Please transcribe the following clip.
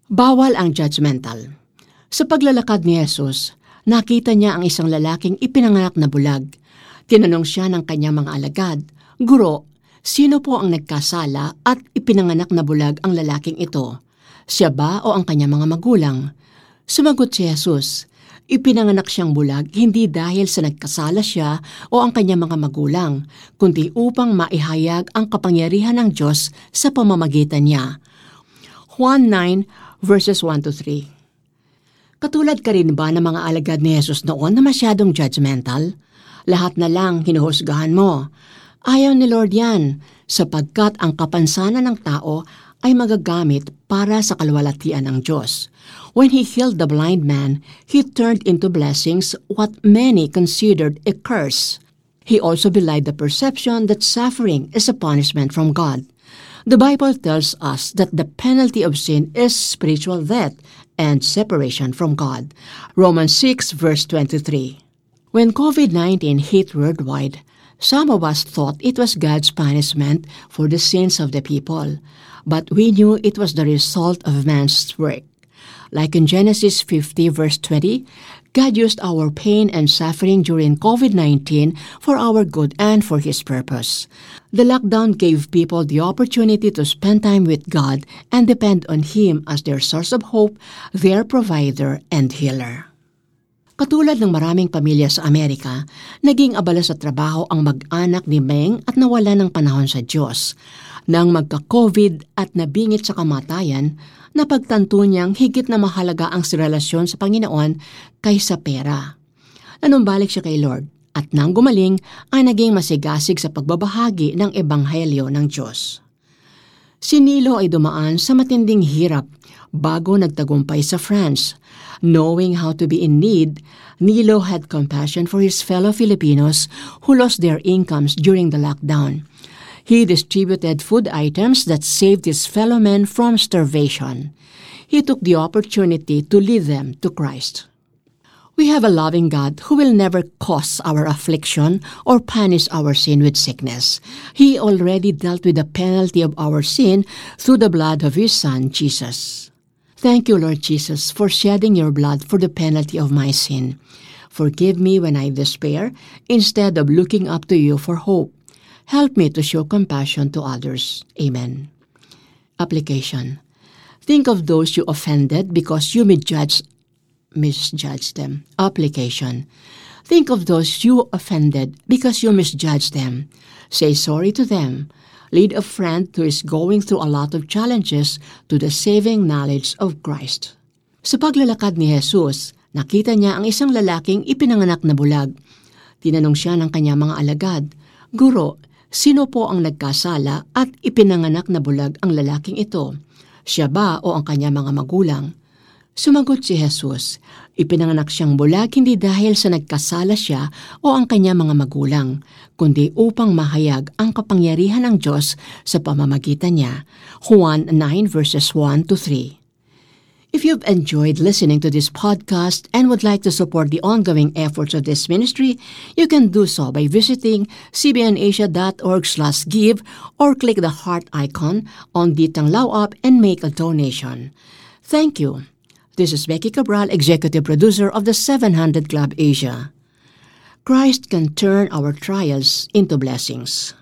Bawal ang judgmental. Sa paglalakad ni Jesus, nakita niya ang isang lalaking ipinanganak na bulag. Tinanong siya ng kanyang mga alagad, "Guro, sino po ang nagkasala at ipinanganak na bulag ang lalaking ito? Siya ba o ang kanyang mga magulang?" Sumagot si Jesus, "Ipinanganak siyang bulag hindi dahil sa nagkasala siya o ang kanyang mga magulang, kundi upang maihayag ang kapangyarihan ng Diyos sa pamamagitan niya." Juan 9 verses 1-3. Katulad ka rin ba ng mga alagad ni Jesus noon na masyadong judgmental? Lahat na lang hinuhusgahan mo. Ayaw ni Lord yan, sapagkat ang kapansanan ng tao ay magagamit para sa kalwalhatian ng Diyos. When He healed the blind man, He turned into blessings what many considered a curse. He also belied the perception that suffering is a punishment from God. The Bible tells us that the penalty of sin is spiritual death and separation from God. Romans 6 verse 23. When COVID-19 hit worldwide, some of us thought it was God's punishment for the sins of the people, but we knew it was the result of man's work. Like in Genesis 50 verse 20, God used our pain and suffering during COVID-19 for our good and for His purpose. The lockdown gave people the opportunity to spend time with God and depend on Him as their source of hope, their provider, and healer. Katulad ng maraming pamilya sa Amerika, naging abala sa trabaho ang mag-anak ni Meng at nawala ng panahon sa Diyos. Nang magka-COVID at nabingit sa kamatayan, napagtanto niyang higit na mahalaga ang relasyon sa Panginoon kaysa pera. Nanumbalik siya kay Lord at nang gumaling ay naging masigasig sa pagbabahagi ng Ebanghelyo ng Diyos. Si Nilo ay dumaan sa matinding hirap bago nagtagumpay sa France. Knowing how to be in need, Nilo had compassion for his fellow Filipinos who lost their incomes during the lockdown. He distributed food items that saved his fellow men from starvation. He took the opportunity to lead them to Christ. We have a loving God who will never cause our affliction or punish our sin with sickness. He already dealt with the penalty of our sin through the blood of His Son, Jesus. Thank you, Lord Jesus, for shedding your blood for the penalty of my sin. Forgive me when I despair instead of looking up to you for hope. Help me to show compassion to others. Amen. Application. Think of those you offended because you misjudged them. Application. Think of those you offended because you misjudged them. Say sorry to them. Lead a friend who is going through a lot of challenges to the saving knowledge of Christ. Sa paglalakad ni Jesus, nakita niya ang isang lalaking ipinanganak na bulag. Tinanong siya ng kanyang mga alagad, "Guro, sino po ang nagkasala at ipinanganak na bulag ang lalaking ito? Siya ba o ang kanyang mga magulang?" Sumagot si Jesus, "Ipinanganak siyang bulag hindi dahil sa nagkasala siya o ang kanyang mga magulang, kundi upang mahayag ang kapangyarihan ng Diyos sa pamamagitan niya." Juan 9 verses 1-3. If you've enjoyed listening to this podcast and would like to support the ongoing efforts of this ministry, you can do so by visiting cbnasia.org/give or click the heart icon on the Tanglao app and make a donation. Thank you. This is Becky Cabral, Executive Producer of the 700 Club Asia. Christ can turn our trials into blessings.